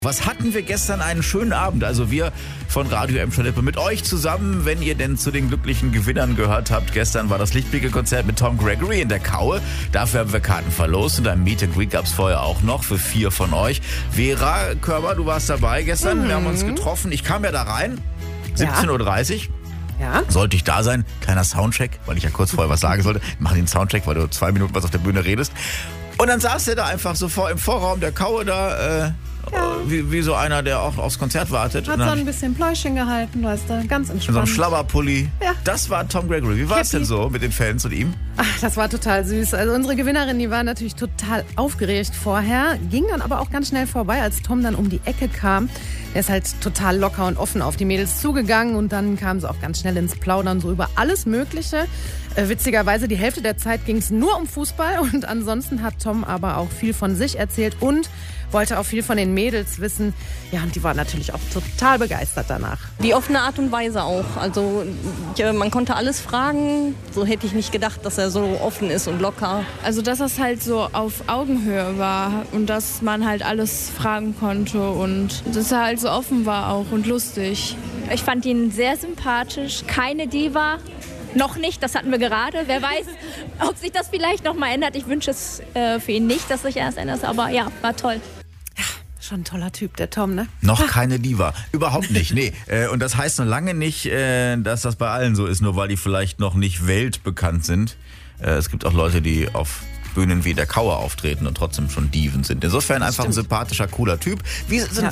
Was hatten wir gestern einen schönen Abend, also wir von Radio Emscher-Lippe mit euch zusammen, wenn ihr denn zu den glücklichen Gewinnern gehört habt. Gestern war das Lichtblick-Konzert mit Tom Gregory in der Kaue. Dafür haben wir Karten verlost und ein Meet and Greet gab es vorher auch noch für 4 von euch. Vera Körber, du warst dabei gestern, wir haben uns getroffen. Ich kam ja da rein, 17:30 Uhr. Ja. Sollte ich da sein, kleiner Soundcheck, weil ich ja kurz vorher was sagen sollte. Wir machen den Soundcheck, weil du 2 Minuten was auf der Bühne redest. Und dann saß der da einfach so im Vorraum der Kaue da, wie so einer, der auch aufs Konzert wartet. Hat so ein bisschen Pläuschchen gehalten, weißt du, ganz entspannt. In so einem Schlabberpulli. Ja. Das war Tom Gregory. Wie war es denn so mit den Fans und ihm? Ach, das war total süß. Also unsere Gewinnerin, die war natürlich total aufgeregt vorher, ging dann aber auch ganz schnell vorbei, als Tom dann um die Ecke kam. Der ist halt total locker und offen auf die Mädels zugegangen und dann kam sie auch ganz schnell ins Plaudern, so über alles Mögliche. Witzigerweise, die Hälfte der Zeit ging es nur um Fußball und ansonsten hat Tom aber auch viel von sich erzählt und wollte auch viel von den Mädels wissen. Ja, und die waren natürlich auch total begeistert danach. Die offene Art und Weise auch. Also man konnte alles fragen. So hätte ich nicht gedacht, dass er so offen ist und locker. Also dass das halt so auf Augenhöhe war und dass man halt alles fragen konnte und dass er halt so offen war auch und lustig. Ich fand ihn sehr sympathisch, keine Diva. Noch nicht, das hatten wir gerade. Wer weiß, ob sich das vielleicht noch mal ändert. Ich wünsche es für ihn nicht, dass sich erst ändert. Aber ja, war toll. Ja, schon ein toller Typ, der Tom, ne? Noch keine Diva. Überhaupt nicht, nee. Und das heißt noch lange nicht, dass das bei allen so ist, nur weil die vielleicht noch nicht weltbekannt sind. Es gibt auch Leute, die auf Bühnen wie der Kaue auftreten und trotzdem schon Diven sind. Insofern einfach ein sympathischer, cooler Typ. Wie so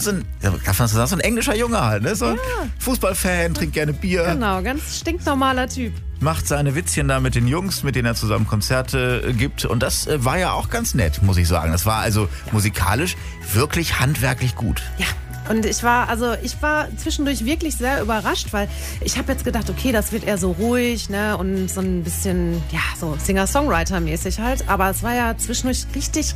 ein englischer Junge halt, ne? So ein Fußballfan, trinkt gerne Bier. Genau, ganz stinknormaler Typ. Macht seine Witzchen da mit den Jungs, mit denen er zusammen Konzerte gibt. Und das war ja auch ganz nett, muss ich sagen. Das war also musikalisch wirklich handwerklich gut. Ja. Und ich war zwischendurch wirklich sehr überrascht, weil ich habe jetzt gedacht, okay, das wird eher so ruhig, ne, und so ein bisschen, ja, so Singer-Songwriter-mäßig halt. Aber es war ja zwischendurch richtig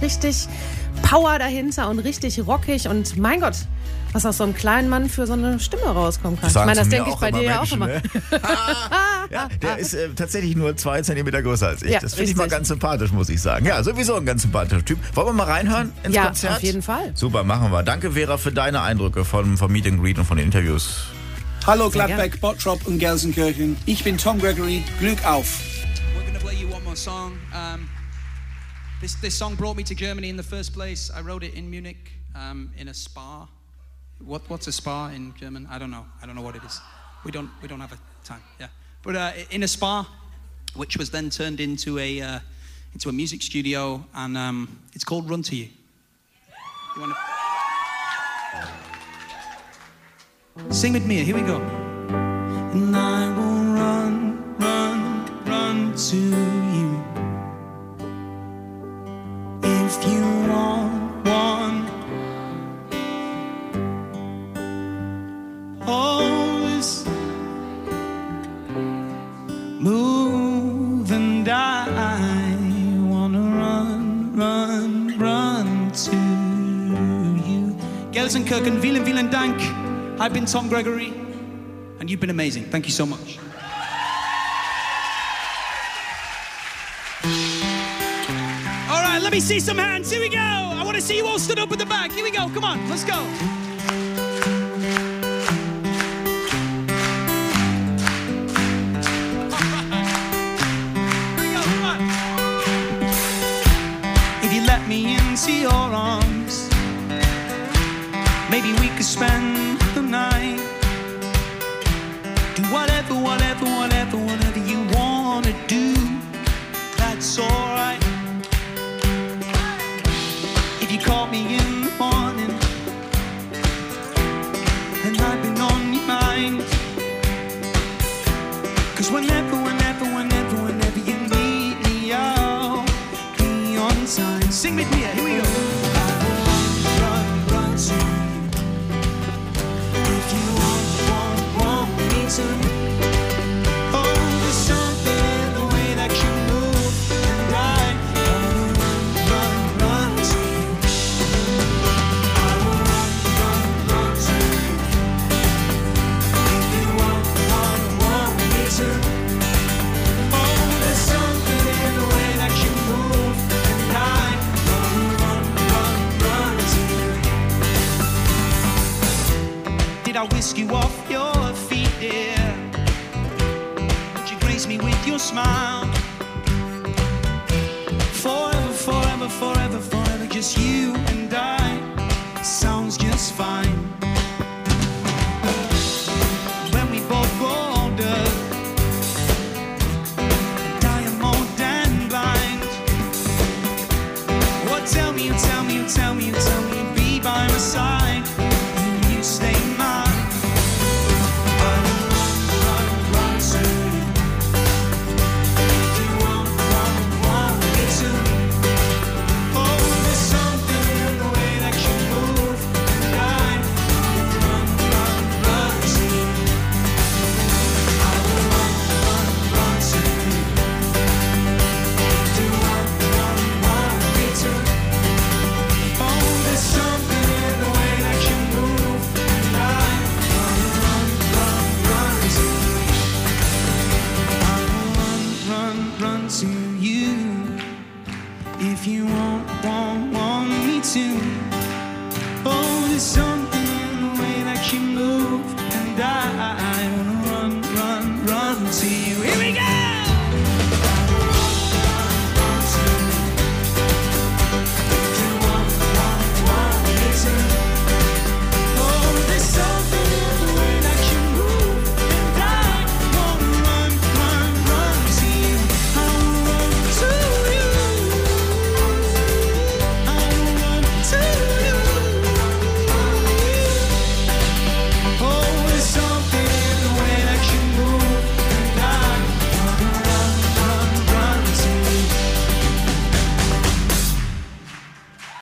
Power dahinter und richtig rockig. Und mein Gott, was aus so einem kleinen Mann für so eine Stimme rauskommen kann. Ich meine, das denke ich bei dir ja auch immer. Ne? Ja, der ist tatsächlich nur 2 Zentimeter größer als ich. Ja, das finde ich mal ganz sympathisch, muss ich sagen. Ja, sowieso ein ganz sympathischer Typ. Wollen wir mal reinhören ins Konzert? Ja, auf jeden Fall. Super, machen wir. Danke, Vera, für deine Eindrücke vom Meet and Greet und von den Interviews. Hallo Gladbeck, Bottrop und Gelsenkirchen. Ich bin Tom Gregory. Glück auf. We're going to play you one more song. This song brought me to Germany in the first place. I wrote it in Munich in a spa. What's a spa in German? I don't know what it is. We don't have a time. Yeah, but in a spa, which was then turned into a music studio, and it's called Run to You. You want to sing with me? Here we go. And I will run to you. If you want. Always move, and I wanna run to you. Gelsenkirchen, vielen Dank. I've been Tom Gregory, and you've been amazing. Thank you so much. All right, let me see some hands. Here we go. I want to see you all stood up at the back. Here we go. Come on, let's go. Into your arms, maybe we could spend the night. Do whatever you wanna do. That's alright. If you call me in the morning and I've been on your mind, 'cause whenever you need me, I'll be on time. Sing with me, here we go. Run to you. If you want me to. Oh, there's something the way that you move, and I wanna run to you. did I whisk you off your feet, dear? Would you grace me with your smile? Forever, forever, forever, forever, just you and I. Sounds just fine. When we both grow older, diamond and blind. What tell me, you tell me, you tell me, you tell me, be by my side, and you stay mine. I will run, run to you. If you want me to. Oh, there's something in the way that you move, and I will run, run to you. I will run to you. If you want me to. Oh, there's something in the way that you move, and I will run to you. I will run to you. If you want me to. Oh, there's something